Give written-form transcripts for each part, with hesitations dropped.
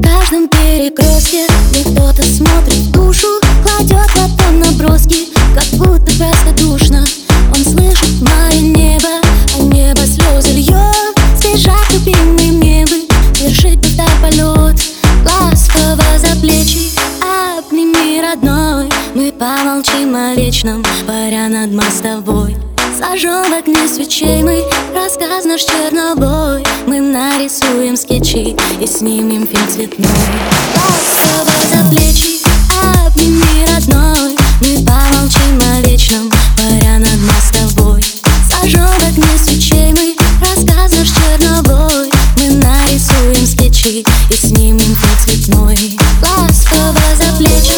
каждом перекрестке, где кто-то смотрит в душу, кладет ладонь на броски, как будто простодушно. Он слышит мое небо, а небо слезы льет. Снижать любимый мне бы, вершить туда полет. Ласково за плечи обними, родной. Мы помолчим о вечном, паря над мостовой. Зажжем в огне свечей мы рассказ наш черновой. Мы нарисуем скетчи и снимем фильм цветной. Ласково за плечи обними, родной. Мы помолчим о вечном, паря над мостовой. Зажжем в огне свечей мы рассказ наш черновой. Мы нарисуем скетчи и снимем фильм цветной. Ласково за плечи.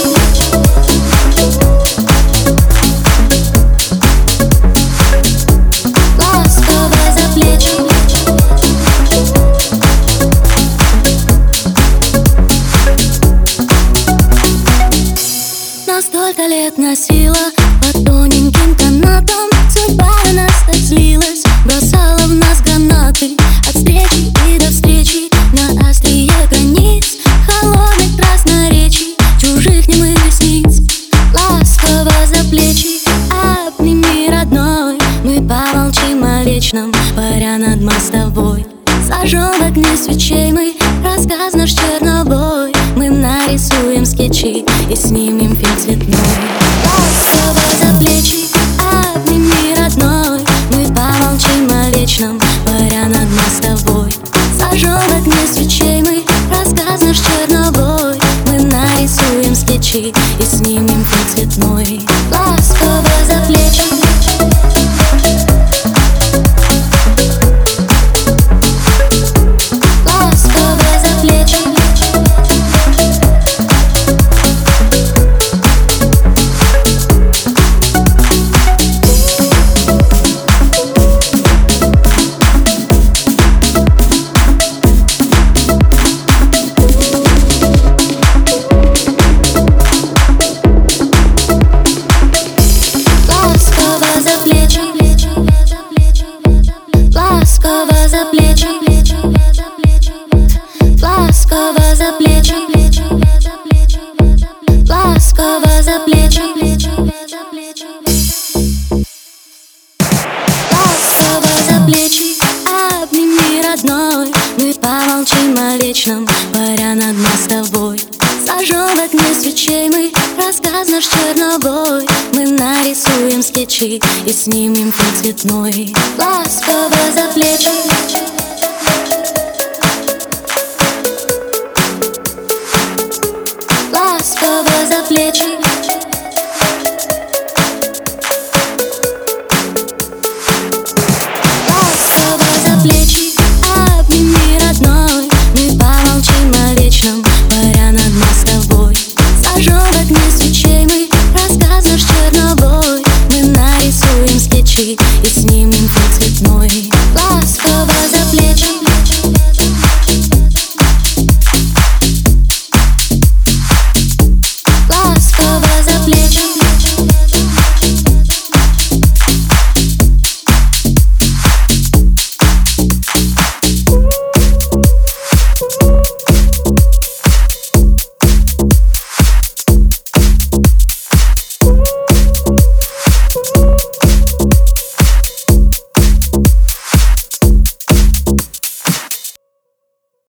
Столько лет носила по тоненьким канатам. Судьба на нас так злилась, бросала в нас гранаты. От встречи и до встречи на острие границ холодных красноречий, чужих немых ресниц. Ласково за плечи обними, родной. Мы помолчим о вечном, паря над мостовой. Зажжем в огне свечей мы рассказ наш черновой. Мы нарисуем скетчи и снимем фильм цветной. Ласково за плечи обними, родной. Мы помолчим о вечном, паря над мостовой. Зажжем в огне свечей мы рассказ наш черновой. Мы нарисуем скетчи и снимем фильм цветной. Ласково за плечи. Ласково за плечи, ласково за плечи, ласково за плечи, ласково за плечи обними, родной. Мы помолчим о вечном, паря над мостовой. Зажжем в огне свечей мы рассказ наш черновой. Мы нарисуем скетчи и снимем фильм цветной. Ласково за плечи.